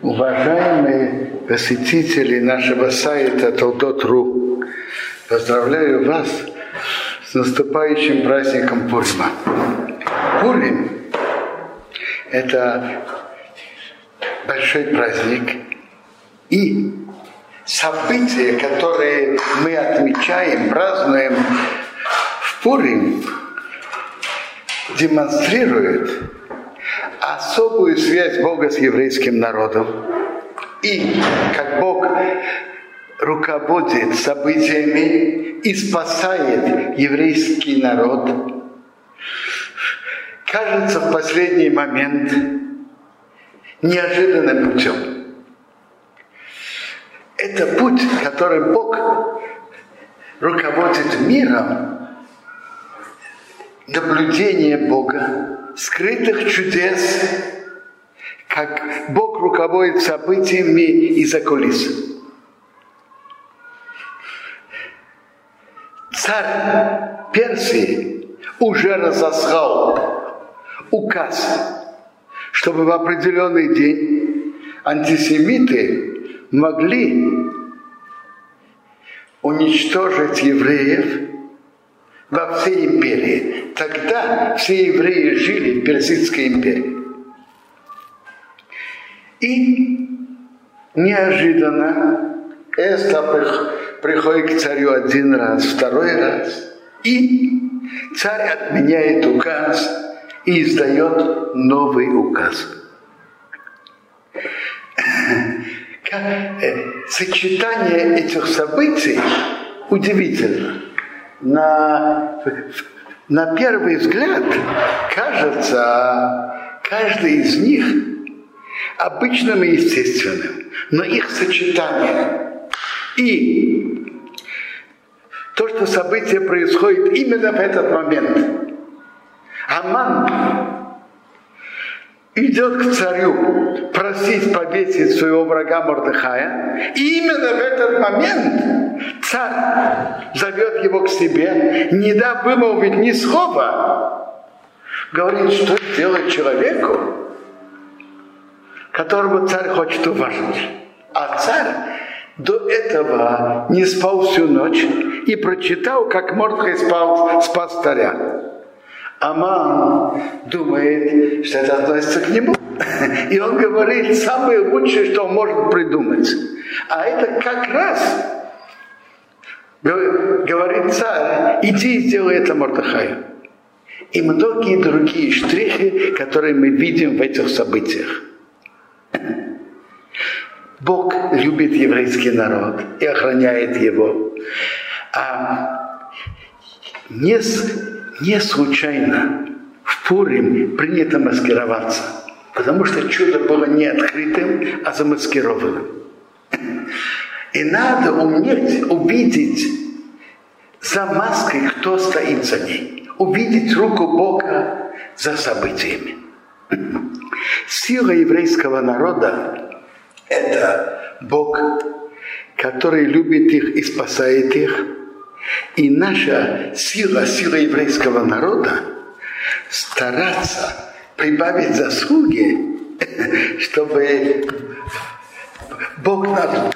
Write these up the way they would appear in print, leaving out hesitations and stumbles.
Уважаемые посетители нашего сайта Толдот.ру, поздравляю вас с наступающим праздником Пурима. Пурим – это большой праздник, и события, которые мы отмечаем, празднуем в Пурим, демонстрируют особую связь Бога с еврейским народом. И как Бог руководит событиями и спасает еврейский народ, кажется в последний момент неожиданным путем. Это путь, которым Бог руководит миром, наблюдение Бога, скрытых чудес, как Бог руководит событиями из-за кулис. Царь Персии уже разослал указ, чтобы в определенный день антисемиты могли уничтожить евреев во всей империи. Тогда все евреи жили в Персидской империи. И неожиданно Эстер приходит к царю один раз, второй раз, и царь отменяет указ и издает новый указ. Сочетание этих событий удивительно. На первый взгляд кажется каждый из них обычным и естественным, но их сочетание и то, что событие происходит именно в этот момент. Аман идет к царю просить повесить своего врага Мордехая, и именно в этот момент царь зовет его к себе, не дав вымолвить ни слова, говорит, что делать человеку, которого царь хочет уважить. А царь до этого не спал всю ночь и прочитал, как Мордехай спас царя. Аман думает, что это относится к нему. И он говорит самое лучшее, что он может придумать. А это как раз, говорит царь, иди и сделай это Мордехаю. И многие другие штрихи, которые мы видим в этих событиях. Бог любит еврейский народ и охраняет его. А не случайно в Пурим принято маскироваться, потому что чудо было не открытым, а замаскированным. И надо уметь увидеть за маской, кто стоит за ней, увидеть руку Бога за событиями. Сила еврейского народа – это Бог, который любит их и спасает их. И наша сила еврейского народа стараться прибавить заслуги, чтобы Бог нас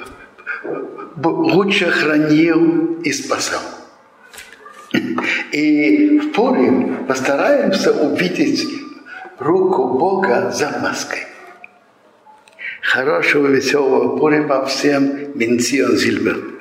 лучше хранил и спасал. И в Пурим постараемся увидеть руку Бога за маской. Хорошего, веселого Пурима всем. Бенцион Зильбер.